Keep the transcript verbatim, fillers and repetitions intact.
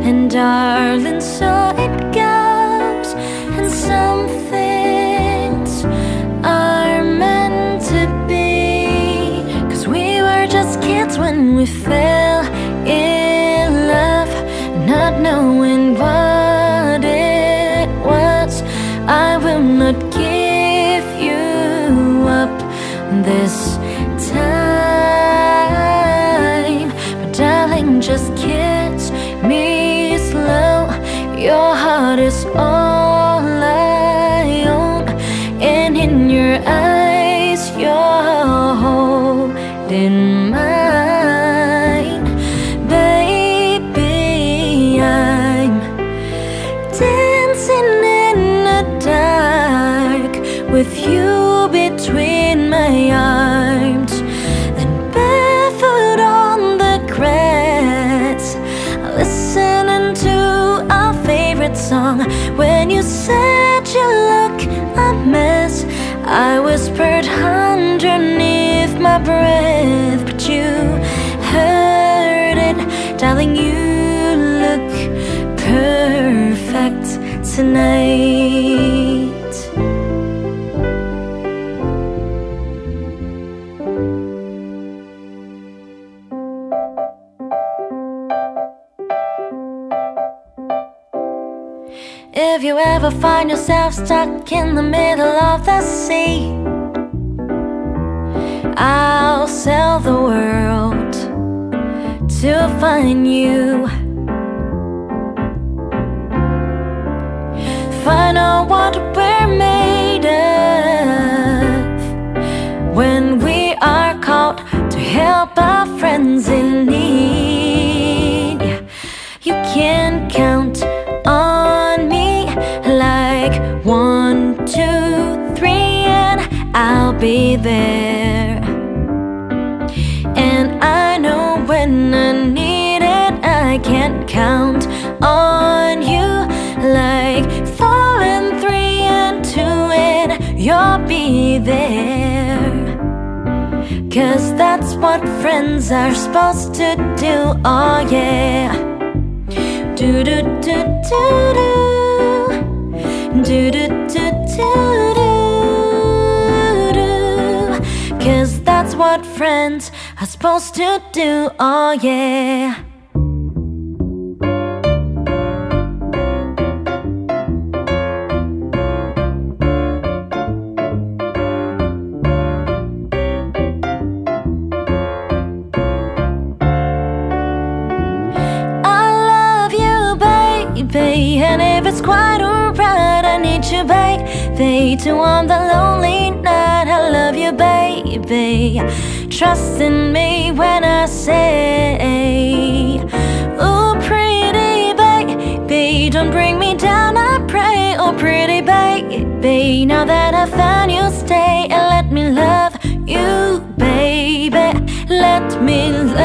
And darling, so it goes. And some things are meant to be, 'cause we were just kids when we fell in love, not knowing what it was. I will not give you up this time, but darling, just kiss me slow. Your heart is all I own, and in your eyes you're holding mine. Baby, I'm dancing in the dark with you between my arms, then barefoot on the grass, listening to our favorite song. When you said you look a mess, I whispered underneath my breath, but you heard it. Darling, you look perfect tonight. If you ever find yourself stuck in the middle of the sea, I'll sell the world to find you. Find out what we're made of when we are called to help our friends in need. You can count on me like one, two, three, and I'll be there. And I know when I need it, I can count on you like four and three and two, and you'll be there. 'Cause that's what friends are supposed to do, oh yeah. Do do do do do. Do do do do do do. 'Cause that's what friends are supposed to do, oh yeah. I love you, baby, and if it's quite alright, I need you, baby, to on the lonely night. I love you, baby. Trust in me when I say, oh, pretty baby, don't bring me down, I pray. Oh, pretty baby, now that I found you, stay and let me love you, baby. Let me